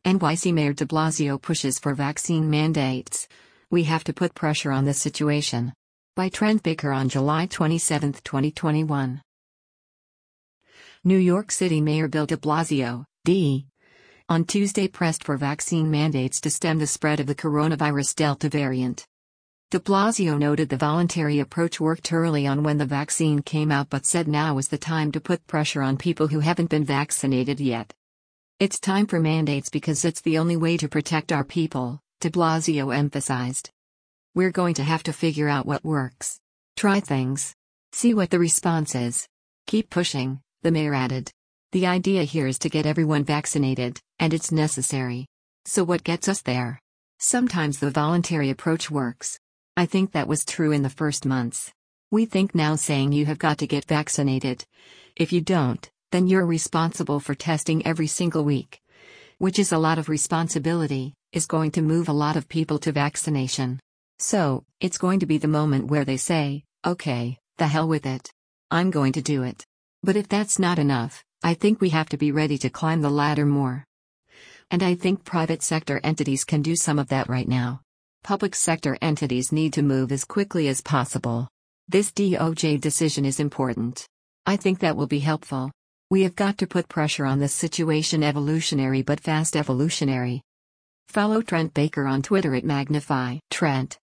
NYC Mayor de Blasio pushes for vaccine mandates. We have to put pressure on this situation. By Trent Baker on July 27, 2021. New York City Mayor Bill de Blasio, D. on Tuesday pressed for vaccine mandates to stem the spread of the coronavirus Delta variant. De Blasio noted the voluntary approach worked early on when the vaccine came out but said now is the time to put pressure on people who haven't been vaccinated yet. It's time for mandates because it's the only way to protect our people, de Blasio emphasized. We're going to have to figure out what works. Try things. See what the response is. Keep pushing, the mayor added. The idea here is to get everyone vaccinated, and it's necessary. So what gets us there? Sometimes the voluntary approach works. I think that was true in the first months. We think now saying you have got to get vaccinated. If you don't, then you're responsible for testing every single week. Which is a lot of responsibility, is going to move a lot of people to vaccination. So, it's going to be the moment where they say, okay, the hell with it. I'm going to do it. But if that's not enough, I think we have to be ready to climb the ladder more. And I think private sector entities can do some of that right now. Public sector entities need to move as quickly as possible. This DOJ decision is important. I think that will be helpful. We have got to put pressure on this situation, evolutionary but fast evolutionary. Follow Trent Baker on Twitter at Magnify Trent.